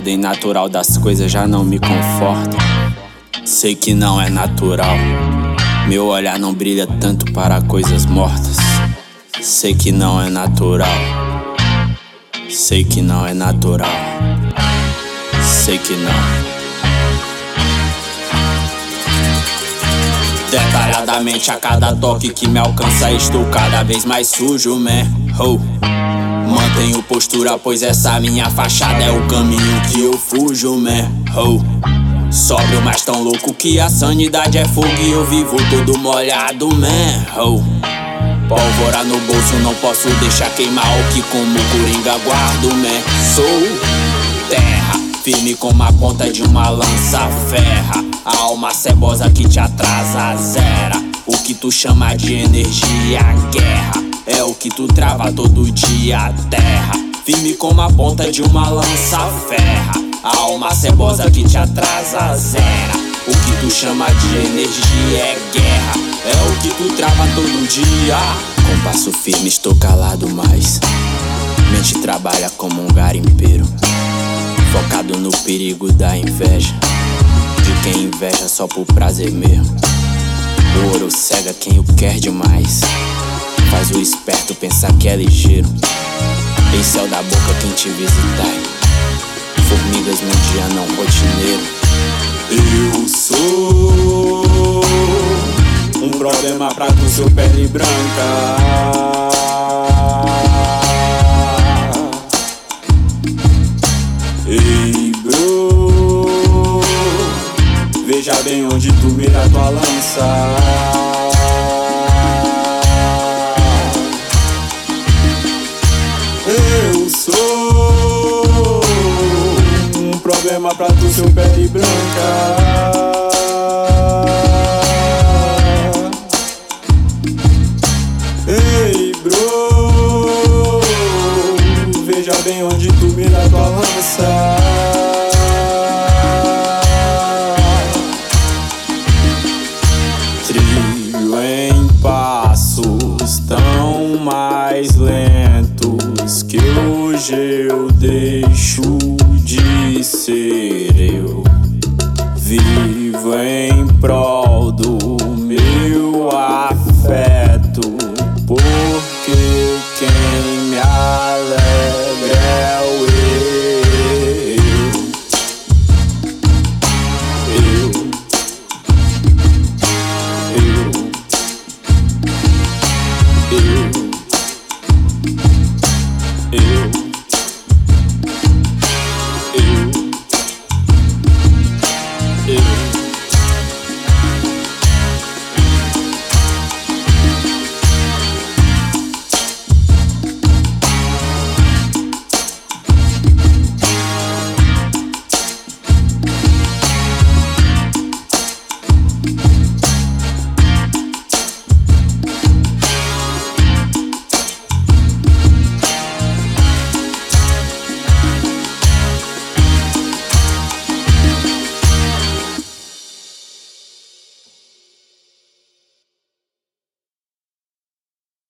ordem natural das coisas já não me conforta. Sei que não é natural, meu olhar não brilha tanto para coisas mortas. Sei que não é natural, sei que não é natural, sei que não. Detalhadamente a cada toque que me alcança estou cada vez mais sujo, man. Oh. Mantenho postura, pois essa minha fachada é o caminho que eu fujo, man. Oh. Sóbrio, mas tão louco que a sanidade é fogo e eu vivo todo molhado, man. Oh. Pólvora no bolso, não posso deixar queimar o que como coringa guardo, man. Sou terra, firme como a ponta de uma lança ferra. A alma cebosa que te atrasa, zera. O que tu chama de energia, guerra, é o que tu trava todo dia, terra. Firme como a ponta de uma lança ferra. A alma cebosa que te atrasa, zera. O que tu chama de energia é guerra, é o que tu trava todo dia. Com passo firme estou calado, mas mente trabalha como um garimpeiro, focado no perigo da inveja, de quem inveja só por prazer mesmo. O ouro cega quem o quer demais, faz o esperto pensar que é ligeiro. Em céu da boca quem te visitar, formigas num dia não rotineiro. Eu sou um problema pra tu, seu pele branca. Ei, bro, veja bem onde tu mira tua lança. Eu sou um problema pra tu, seu pele branca. Ei, bro, veja bem onde tu mira tua lança. Trilho em passos tão mais lentos que hoje eu deixo